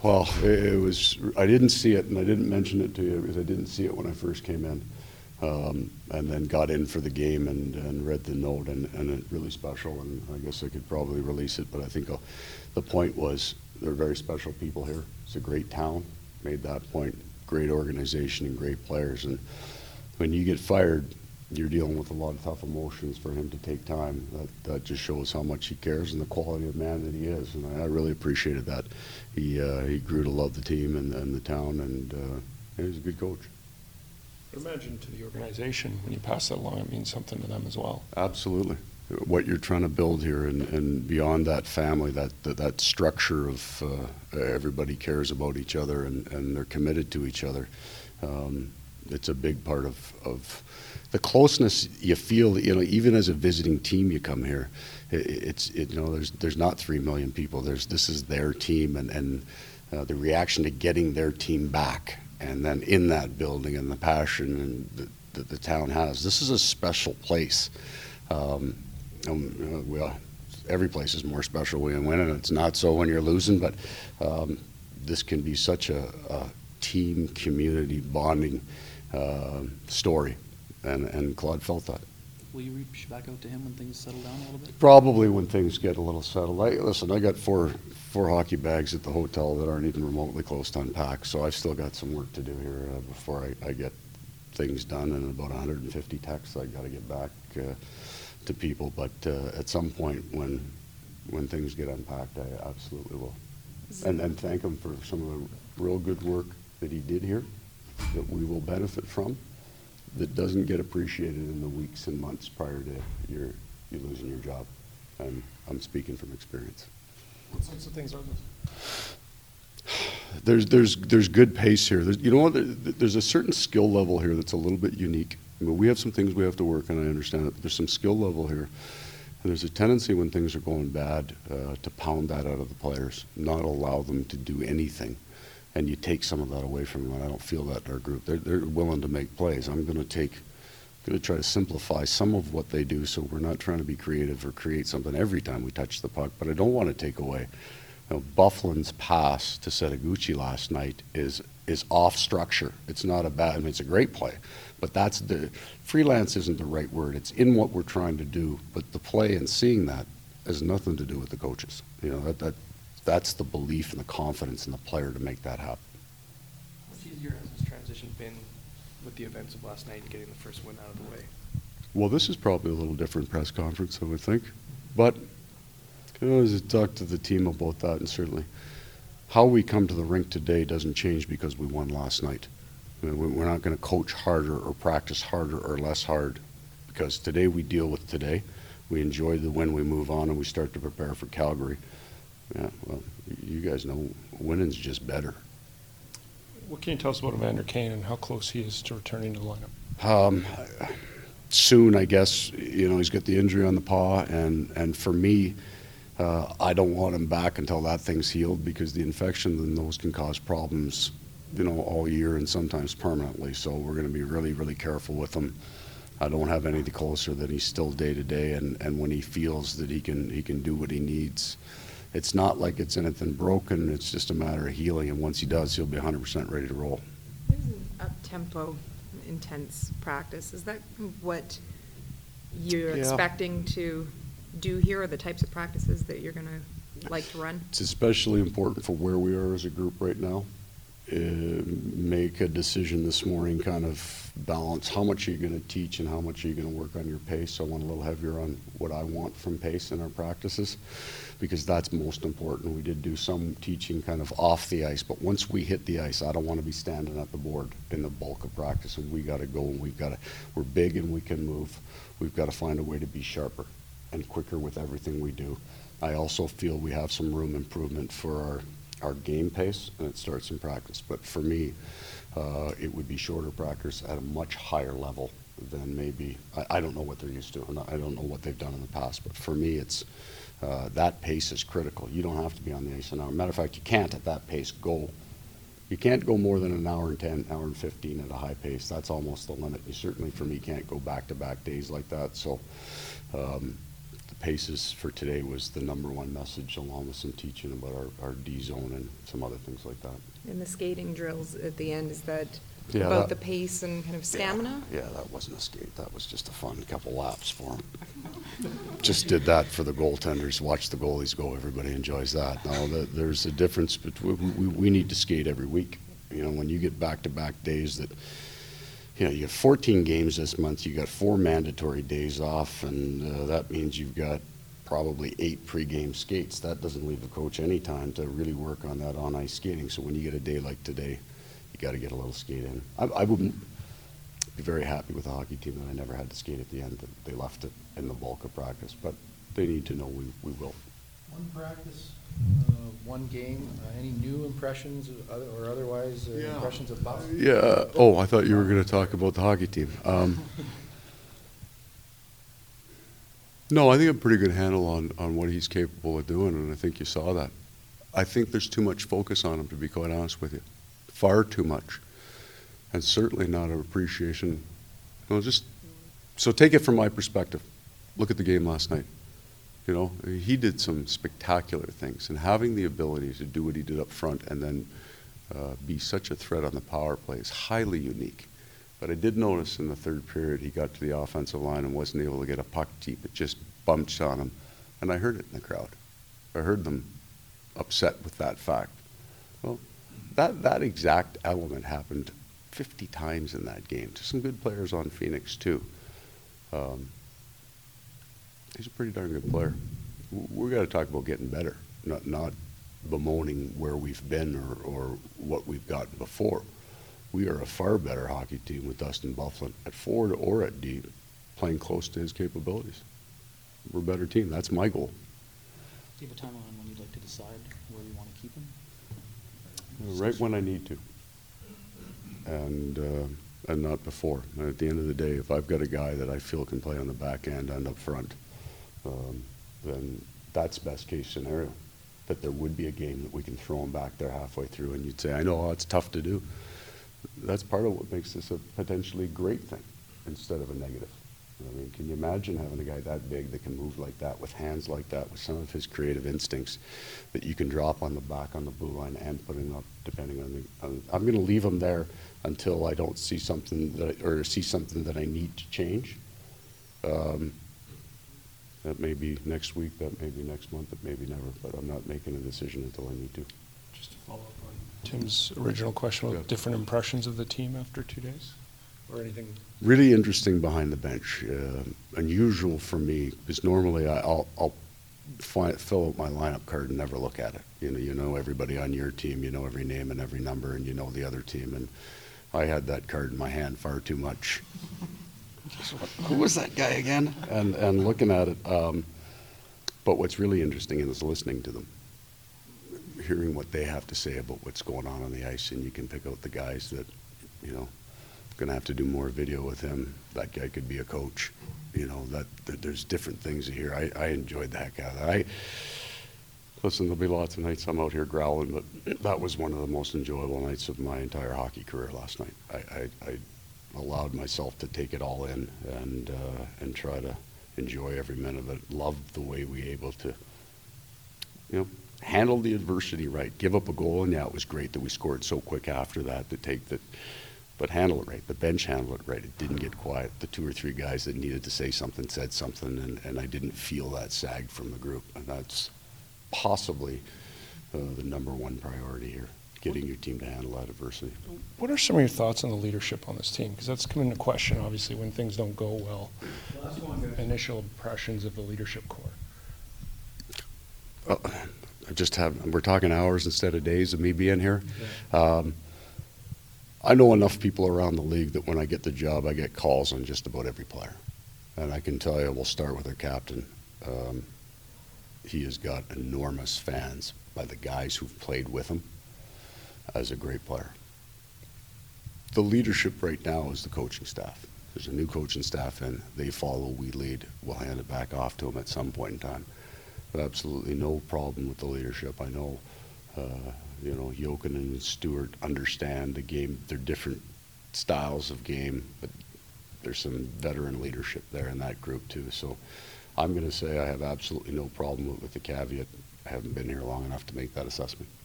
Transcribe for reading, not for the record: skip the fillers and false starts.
Well, it was, I didn't see it, and I didn't mention it to you because I didn't see it when I first came in. And then got in for the game and read the note, and it's really special, and I guess I could probably release it, but I think the point was they're very special people here. It's a great town, made that point, great organization and great players, and when you get fired, you're dealing with a lot of tough emotions. For him to take time, that just shows how much he cares and the quality of man that he is, and I really appreciated that. He grew to love the team and the town, and he was a good coach. I imagine to the organization, when you pass that along, it means something to them as well. Absolutely. What you're trying to build here, and beyond that family, that structure of everybody cares about each other and they're committed to each other. It's a big part of the closeness you feel. Even as a visiting team, you come here. There's not 3 million people. This is their team, and the reaction to getting their team back. And then in that building and the passion that the town has. This is a special place. Every place is more special when you win, and it's not so when you're losing, but this can be such a team, community, bonding story, and Claude felt that. Will you reach back out to him when things settle down a little bit? Probably when things get a little settled. I got four hockey bags at the hotel that aren't even remotely close to unpack, so I've still got some work to do here before I get things done, and about 150 texts I got to get back to people. But at some point when things get unpacked, I absolutely will. And thank him for some of the real good work that he did here that we will benefit from, that doesn't get appreciated in the weeks and months prior to you losing your job. And I'm speaking from experience. What sorts of things are those? There's good pace here. There's a certain skill level here that's a little bit unique. I mean, we have some things we have to work on, I understand it, but there's some skill level here. And there's a tendency when things are going bad to pound that out of the players, not allow them to do anything. And you take some of that away from them, and I don't feel that in our group. They're willing to make plays. I'm going to try to simplify some of what they do, so we're not trying to be creative or create something every time we touch the puck. But I don't want to take away. Byfuglien's pass to Setoguchi last night is off structure. It's not a bad. I mean, it's a great play, but freelance isn't the right word. It's in what we're trying to do. But the play and seeing that has nothing to do with the coaches. That's the belief and the confidence in the player to make that happen. How much easier has this transition been with the events of last night and getting the first win out of the way? Well, this is probably a little different press conference, I would think. But as I talked to the team about that, and certainly how we come to the rink today doesn't change because we won last night. I mean, we're not going to coach harder or practice harder or less hard, because today we deal with today. We enjoy the win, we move on, and we start to prepare for Calgary. Yeah, well, you guys know winning's just better. What can you tell us about Evander Kane and how close he is to returning to the lineup? Soon, I guess. He's got the injury on the paw, and for me, I don't want him back until that thing's healed, because the infection in those can cause problems, all year and sometimes permanently. So we're going to be really, really careful with him. I don't have any closer that he's still day to day, and when he feels that he can do what he needs. It's not like it's anything broken. It's just a matter of healing, and once he does, he'll be 100% ready to roll. It was an up-tempo, intense practice. Is that what you're expecting to do here, or the types of practices that you're going to like to run? It's especially important for where we are as a group right now. Make a decision this morning, kind of balance how much are you going to teach and how much are you going to work on your pace. So I went a little heavier on what I want from pace in our practices, because that's most important. We did do some teaching kind of off the ice, but once we hit the ice, I don't want to be standing at the board in the bulk of practice, and we got to go, and we're big and we can move. We've got to find a way to be sharper and quicker with everything we do. I also feel we have some room improvement for our game pace, and it starts in practice. But for me, it would be shorter practice at a much higher level than maybe, I don't know what they're used to, and I don't know what they've done in the past, but for me, it's that pace is critical. You don't have to be on the ice an hour. Matter of fact, you can't at that pace go. You can't go more than an hour and 10, hour and 15 at a high pace. That's almost the limit. You certainly, for me, can't go back-to-back days like that. So the paces for today was the number one message, along with some teaching about our D zone and some other things like that. And the skating drills at the end, is that Yeah, about that- the pace and kind of stamina? Yeah, that wasn't a skate. That was just a fun couple laps for him. Just did that for the goaltenders. Watch the goalies go. Everybody enjoys that. Now, there's a difference between, we need to skate every week. You know, when you get back-to-back days that, you know, you have 14 games this month, you got 4 mandatory days off, and that means you've got probably 8 pre-game skates. That doesn't leave the coach any time to really work on that on-ice skating. So when you get a day like today, you got to get a little skate in. I wouldn't be very happy with the hockey team that I never had to skate at the end. That they left it in the bulk of practice, but they need to know we will. One practice, one game, any new impressions or otherwise impressions of Buff? Yeah. Oh, I thought you were going to talk about the hockey team. No, I think I have a pretty good handle on what he's capable of doing, and I think you saw that. I think there's too much focus on him, to be quite honest with you. Far too much. And certainly not an appreciation. No, so take it from my perspective. Look at the game last night. You know, he did some spectacular things, and having the ability to do what he did up front and then be such a threat on the power play is highly unique. But I did notice in the third period he got to the offensive line and wasn't able to get a puck deep. It just bumped on him, and I heard it in the crowd. I heard them upset with that fact. Well, that exact element happened 50 times in that game to some good players on Phoenix too. He's a pretty darn good player. We got to talk about getting better, not bemoaning where we've been or what we've gotten before. We are a far better hockey team with Dustin Byfuglien at forward or at D, playing close to his capabilities. We're a better team. That's my goal. Do you have a timeline on when you'd like to decide where you want to keep him? Right when I need to, and not before. And at the end of the day, if I've got a guy that I feel can play on the back end and up front, then that's best case scenario. That there would be a game that we can throw him back there halfway through, and you'd say, I know it's tough to do. That's part of what makes this a potentially great thing instead of a negative. I mean, can you imagine having a guy that big that can move like that, with hands like that, with some of his creative instincts, that you can drop on the back on the blue line and put him up, depending on I'm going to leave him there until I don't see something that I need to change. That may be next week, that may be next month, that may be never, but I'm not making a decision until I need to. Just to follow up on Tim's original question about Yeah. different impressions of the team after 2 days, or anything. Really interesting behind the bench. Unusual for me, because normally I'll fill out my lineup card and never look at it. You know everybody on your team, you know every name and every number, and you know the other team. And I had that card in my hand far too much. Who was that guy again? And looking at it. But what's really interesting is listening to them, hearing what they have to say about what's going on the ice, and you can pick out the guys that, you know, going to have to do more video with him. That guy could be a coach. You know, that there's different things here. I enjoyed the heck out of that. Listen, there'll be lots of nights I'm out here growling, but that was one of the most enjoyable nights of my entire hockey career last night. I allowed myself to take it all in and try to enjoy every minute of it. Loved the way we were able to, you know, handle the adversity right. Give up a goal, and yeah, it was great that we scored so quick after that to take that. But handle it right. The bench handled it right. It didn't get quiet. The 2 or 3 guys that needed to say something said something, and I didn't feel that sag from the group. And that's possibly the number one priority here, getting your team to handle that adversity. What are some of your thoughts on the leadership on this team? Because that's come into question, obviously, when things don't go well. Initial impressions of the leadership core. We're talking hours instead of days of me being here. Yeah. I know enough people around the league that when I get the job, I get calls on just about every player. And I can tell you, we'll start with our captain. He has got enormous fans by the guys who've played with him as a great player. The leadership right now is the coaching staff. There's a new coaching staff, and they follow, we lead. We'll hand it back off to them at some point in time. But absolutely no problem with the leadership. I know, you know, Jochen and Stewart understand the game. They're different styles of game, but there's some veteran leadership there in that group too. So I'm going to say I have absolutely no problem with the caveat. I haven't been here long enough to make that assessment.